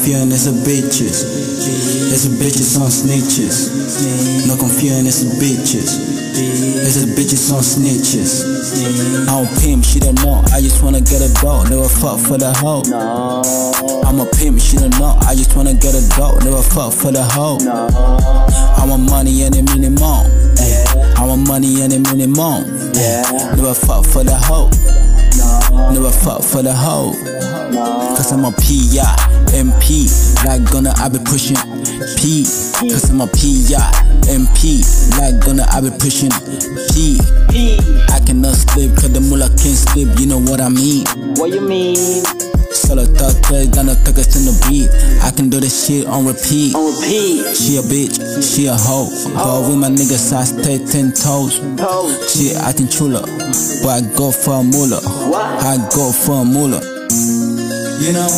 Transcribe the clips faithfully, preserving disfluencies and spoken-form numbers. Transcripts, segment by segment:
confusing, it's a bitches. It's a bitches on snitches. No confusing, it's a bitches. It's a bitches on snitches. I don't pimp, she don't know. I just wanna get a dog, never fuck for the hoe. No. I'm a pimp, she don't know. I just wanna get a dog, never fuck for the hoe. No. I want money and a minimum. Yeah. I want money and a minimum. Yeah. Never fuck for the hoe. No. Never fuck for the hoe. No. Cause I'm a P I M P. Like gonna I be pushing P. Cause I'm a P I M P. Like gonna I be pushing P. P. I cannot sleep cause the mullah can't sleep. You know what I mean? What you mean? Solo thug thug gonna take us in the beat. I can do this shit on repeat. On repeat. She a bitch, she a hoe. But with my niggas I stay ten toes. Toes. Shit I can chula, but I go for a moolah. What? I go for a moolah. You know,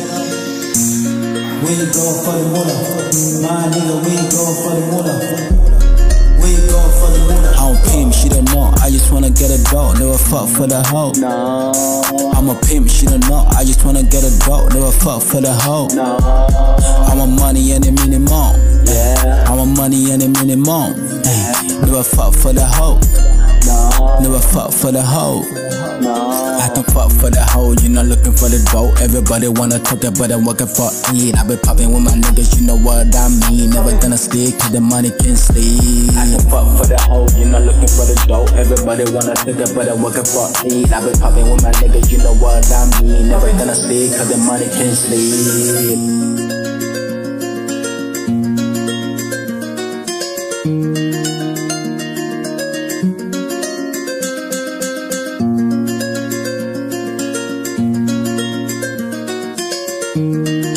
we go for the moolah. My nigga, we go for the moolah. We go for the moolah. I don't pimp, she don't know. I just wanna get a dog, never fuck for the hoe. No. I'm a pimp, she don't know. I just wanna get a dog, never fuck for the hoe. No. I want money and a minimum. Yeah. I want money and a minimum. Ay, never fuck for the hoe. No. Never fuck for the hoe. No. I can fuck for the hoe, you not looking for the dough. Everybody wanna talk it, but I'm working for it. I been popping with my niggas, you know what I mean. Never gonna stick, cause the money can't sleep. I can fuck for the hoe, you not looking for the dough. Everybody wanna talk it, but I'm working for it. I been popping with my niggas, you know what I mean. Never gonna stick, cause the money can't sleep. Thank you.